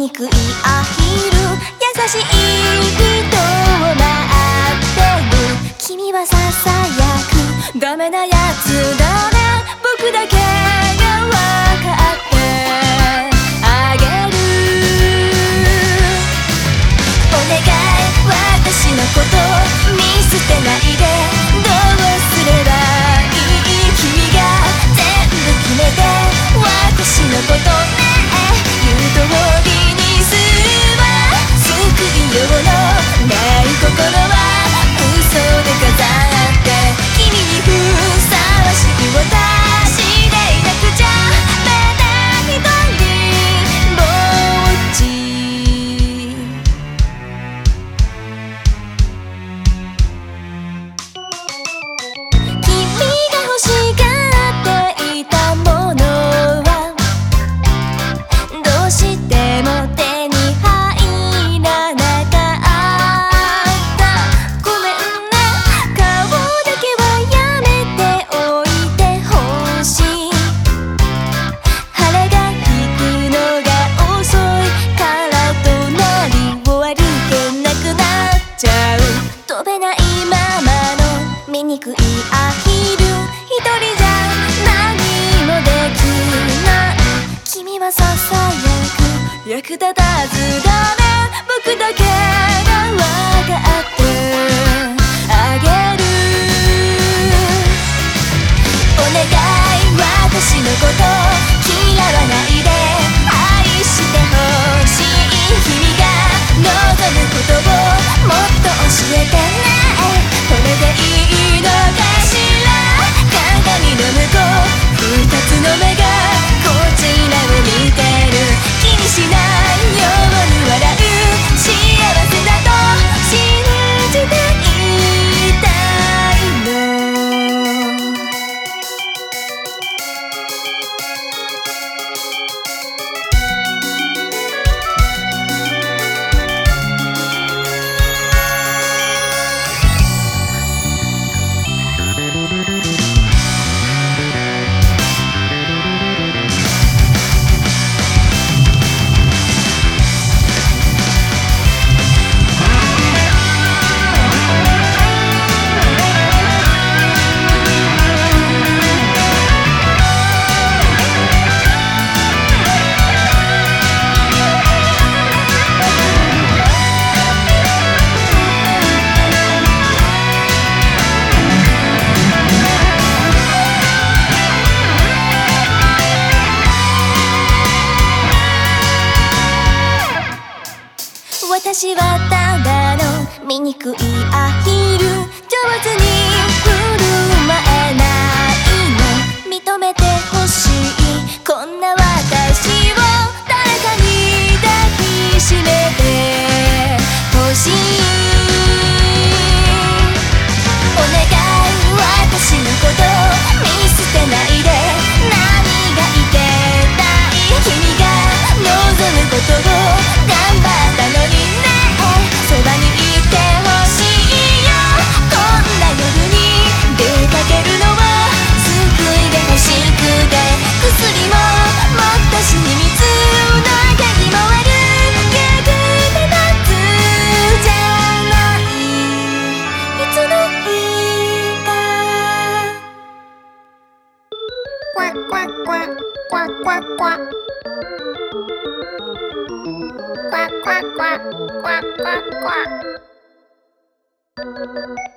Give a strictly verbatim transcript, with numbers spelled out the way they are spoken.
醜いアヒル優しい人を待ってる。君はささやくダメなやつだね。僕だけが分かってあげる。お願い私のこと見捨てないで。どうすればいい？君が全部決めて私のことね。言う通りにするわ。救いようのない心は嘘で飾って君にふさわしい私でいなくちゃ。まだ一人ぼっち。君が欲しがっていたものはどうしても手に入らなかった。ごめんね、顔だけはやめておいてほしい。腹が引くのが遅いから隣を歩けなくなっちゃう。飛べないままの醜いアヒル。一人じゃ何もできない。君はささやく役立たずだね。僕だけが分かってあげる。お願い私のこと嫌わないで。愛してほしい。君が望むことをもっと教えてね。これでいいのかしら。鏡の向こう二つの目がこちらを見てる。気にしないように笑う。幸せだと信じていたいの。私はただの醜いアヒル。上手に振る舞えないの認めてほしい。こんな私を誰かに抱きしめてほしい。お願い私のこと見捨てないで。何がいけない？君が望むことを頑張ったのにね。そばにいてほしいよ。こんな夜に出かけるのは救いで欲しくて。薬ももっと親密な鍵もある。役立たずじゃない。いつの日か呱呱呱呱呱呱呱呱呱呱呱呱。